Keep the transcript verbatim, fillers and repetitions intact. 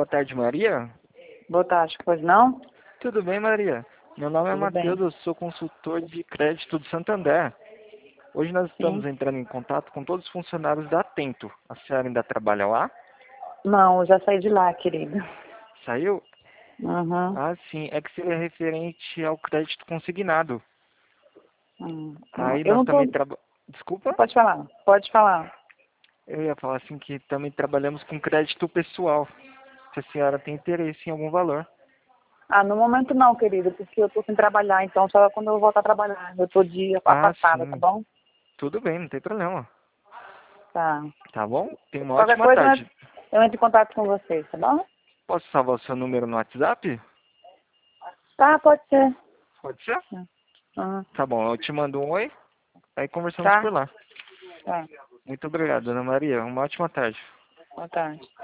tarde, Maria. Boa tarde, pois não? Tudo bem, Maria? Meu nome é Tudo Matheus, bem. eu sou consultor de crédito do Santander. Hoje nós estamos Sim. entrando em contato com todos os funcionários da Atento. A senhora ainda trabalha lá? Não, eu já saí de lá, querida. Saiu? Uhum. Ah, sim. É que seria referente ao crédito consignado. Hum. Não, Aí eu nós não tô... também trabalhamos... Desculpa? Pode falar, pode falar. Eu ia falar assim que também trabalhamos com crédito pessoal. Se a senhora tem interesse em algum valor. Ah, no momento não, querida, porque eu tô sem trabalhar, então só quando eu voltar a trabalhar. Eu tô de Ah, afastada, tá sim. bom? Tudo bem, não tem problema. Tá. Tá bom? Tenha uma Qualquer ótima coisa eu tarde. entro eu entro em contato com vocês, tá bom? Posso salvar o seu número no WhatsApp? Tá, pode ser. Pode ser? Uhum. Tá bom, eu te mando um oi, aí conversamos Tá? por lá. Tá. Muito obrigado, Ana Maria. Uma ótima tarde. Boa tarde.